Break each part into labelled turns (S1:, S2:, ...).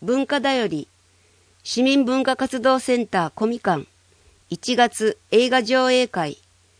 S1: 文化だより市民文化活動センターコミカン1月映画上映会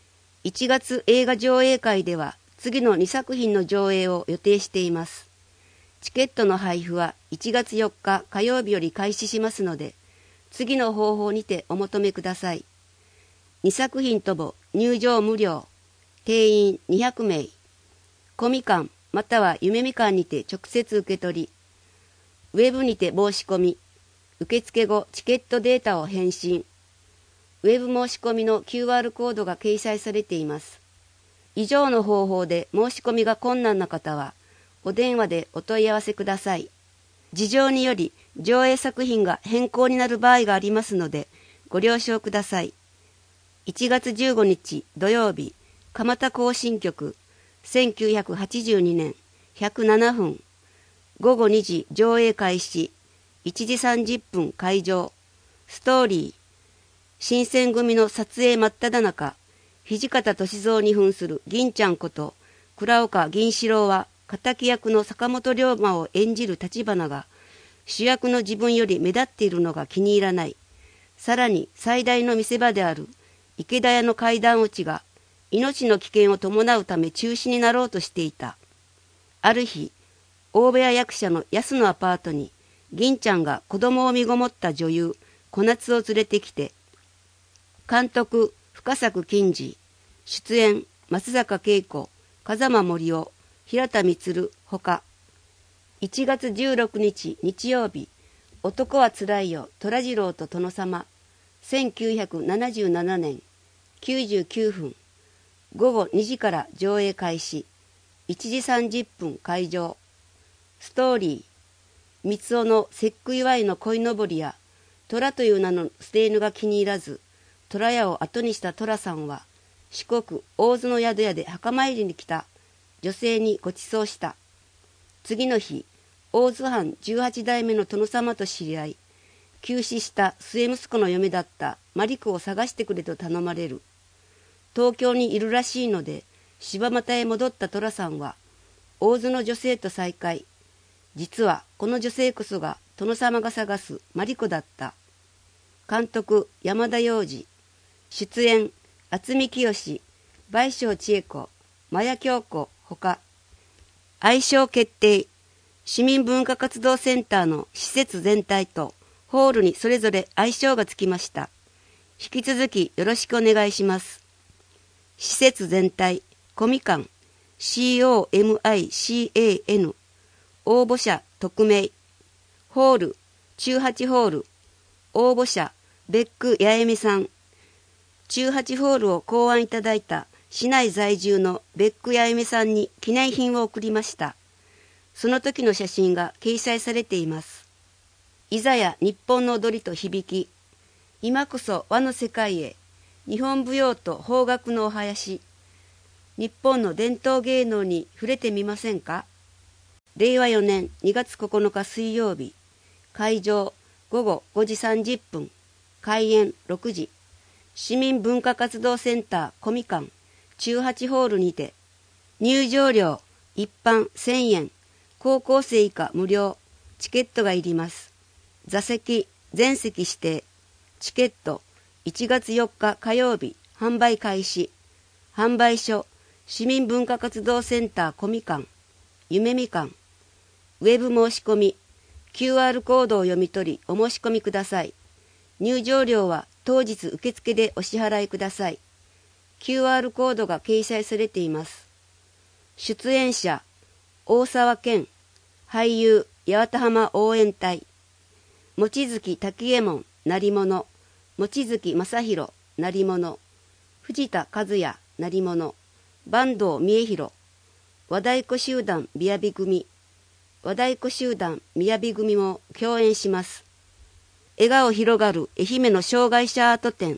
S1: 1月映画上映会では次の2作品の上映を予定しています。チケットの配布は1月4日火曜日より開始しますので、次の方法にてお求めください。2作品とも入場無料、定員200名、コミカンまたは夢みかんにて直接受け取り、ウェブにて申し込み、受付後チケットデータを返信、ウェブ申し込みの QR コードが掲載されています。以上の方法で申し込みが困難な方は、お電話でお問い合わせください。事情により上映作品が変更になる場合がありますので、ご了承ください。1月15日土曜日、蒲田行進曲、1982年107分、午後2時上映開始、1時30分会場、ストーリー、新選組の撮影真っ只中、土方歳三に扮する銀ちゃんこと倉岡銀四郎は敵役の坂本龍馬を演じる立花が主役の自分より目立っているのが気に入らない。さらに最大の見せ場である池田屋の階段落ちが命の危険を伴うため中止になろうとしていた。ある日、大部屋役者の安のアパートに銀ちゃんが子供を身ごもった女優小夏を連れてきて、監督深作欣二、出演松坂慶子、風間森夫、平田充ほか。1月16日日曜日、男はつらいよ虎次郎と殿様、1977年99分、午後2時から上映開始、1時30分会場。ストーリー、三尾の節句祝いの鯉のぼりや虎という名の捨て犬が気に入らず、虎屋を後にした虎さんは四国大津の宿屋で墓参りに来た女性にご馳走した。次の日、大津藩18代目の殿様と知り合い、急死した末息子の嫁だったマリクを探してくれと頼まれる。東京にいるらしいので、柴又へ戻った寅さんは大津の女性と再会。実はこの女性こそが殿様が探すマリコだった。監督山田洋次、出演渥美清、倍賞千恵子、真谷京子ほか。愛称決定、市民文化活動センターの施設全体とホールにそれぞれ愛称がつきました。引き続きよろしくお願いします。施設全体、コミカン、COMICAN、応募者匿名。ホール、中八ホール、応募者、ベック八重美さん。中八ホールを考案いただいた市内在住のベック八重美さんに記念品を贈りました。その時の写真が掲載されています。いざや日本の踊りと響き、今こそ和の世界へ、日本舞踊と邦楽のお囃子、日本の伝統芸能に触れてみませんか。令和4年2月9日水曜日、会場午後5時30分、開演6時、市民文化活動センターコミカン中八ホールにて、入場料一般1000円、高校生以下無料、チケットがいります。座席全席指定、チケット1月4日火曜日販売開始。販売所市民文化活動センターコミカン夢みかん。ウェブ申し込み QR コードを読み取りお申し込みください。入場料は当日受付でお支払いください。QR コードが掲載されています。出演者大沢健、俳優八幡浜応援隊、望月滝右衛門鳴り物、望月正弘鳴り物、藤田和也鳴り物、坂東三重弘、和太鼓集団みやび組、和太鼓集団みやび組も共演します。笑顔広がる愛媛の障害者アート展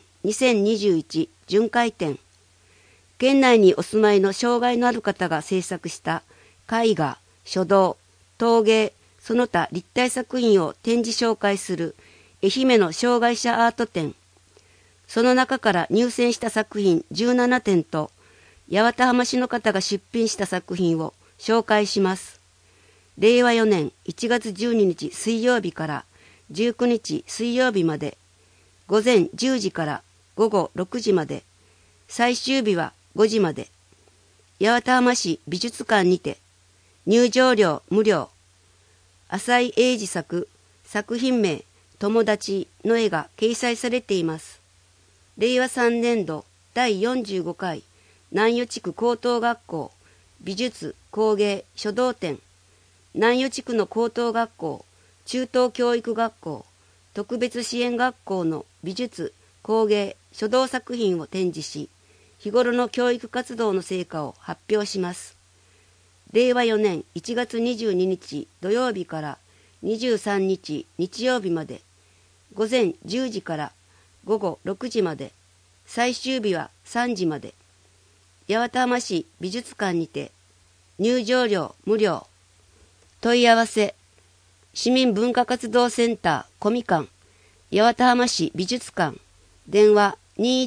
S1: 2021巡回展。県内にお住まいの障害のある方が制作した絵画、書道、陶芸、その他立体作品を展示紹介する愛媛の障害者アート展。その中から入選した作品17点と八幡浜市の方が出品した作品を紹介します。 令和4年1月12日水曜日から19日水曜日まで、午前10時から午後6時まで、最終日は5時まで、八幡浜市美術館にて、入場料無料。浅井英二作、作品名、友達の絵が掲載されています。令和3年度第45回南予地区高等学校美術工芸書道展、南予地区の高等学校、中等教育学校、特別支援学校の美術、工芸、書道作品を展示し、日頃の教育活動の成果を発表します。令和4年1月22日土曜日から23日日曜日まで、午前10時から午後6時まで、最終日は3時まで、八幡浜市美術館にて、入場料無料。問い合わせ、市民文化活動センターコミ館、八幡浜市美術館、電話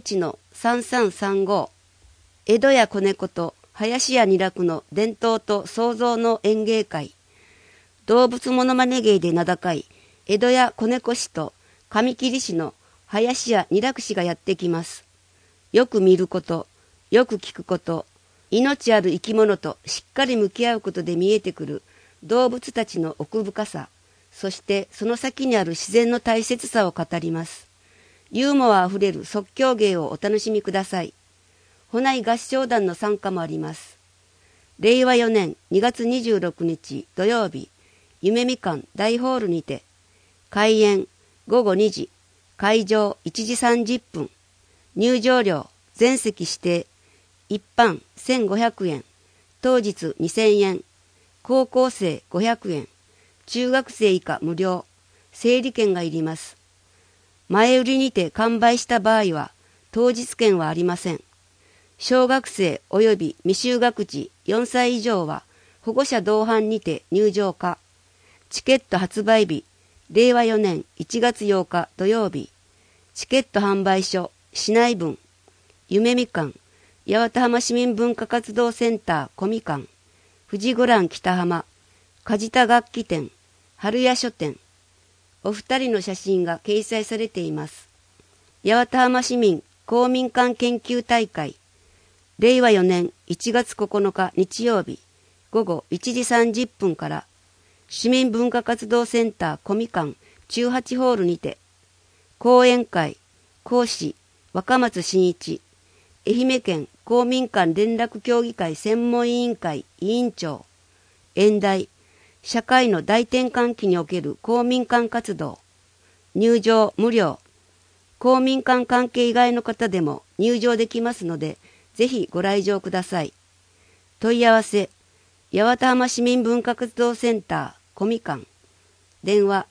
S1: 21-3335。江戸家子猫と林家二楽の伝統と創造の演芸会、動物モノマネ芸で名高い江戸家子猫師と紙切り師の林家二楽師がやってきます。よく見ること、よく聞くこと、命ある生き物としっかり向き合うことで見えてくる動物たちの奥深さ、そしてその先にある自然の大切さを語ります。ユーモアあふれる即興芸をお楽しみください。保内合唱団の参加もあります。令和4年2月26日土曜日、夢みかん大ホールにて、開演午後2時、会場1時30分、入場料全席指定、一般1500円、当日2000円、高校生500円、中学生以下無料、整理券がいります。前売りにて完売した場合は、当日券はありません。小学生及び未就学児4歳以上は、保護者同伴にて入場可。チケット発売日、令和4年1月8日土曜日。チケット販売所、市内分。夢みかん、八幡浜市民文化活動センターコミ館、富士五覧北浜、梶田楽器店、春屋書店。お二人の写真が掲載されています。八幡浜市民公民館研究大会、令和4年1月9日日曜日、午後1時30分から、市民文化活動センターコミ館中8ホールにて、講演会、講師、若松真一、愛媛県公民館連絡協議会専門委員会委員長、演題、社会の大転換期における公民館活動、入場無料、公民館関係以外の方でも入場できますので、ぜひご来場ください。問い合わせ、八幡浜市民文化活動センターコミ館、電話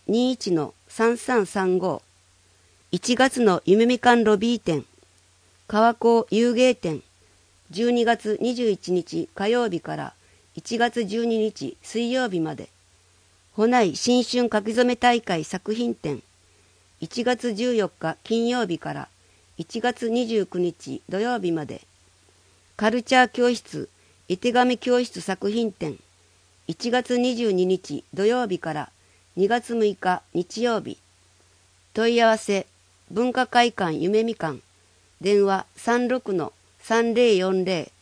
S1: 21-3335。1月の夢みかんロビー展、川港遊芸展、12月21日火曜日から1月12日水曜日まで、保内新春書き初め大会作品展、1月14日金曜日から1月29日土曜日まで、カルチャー教室、絵手紙教室作品展、1月22日土曜日から2月6日日曜日。問い合わせ、文化会館夢みかん、電話36-3040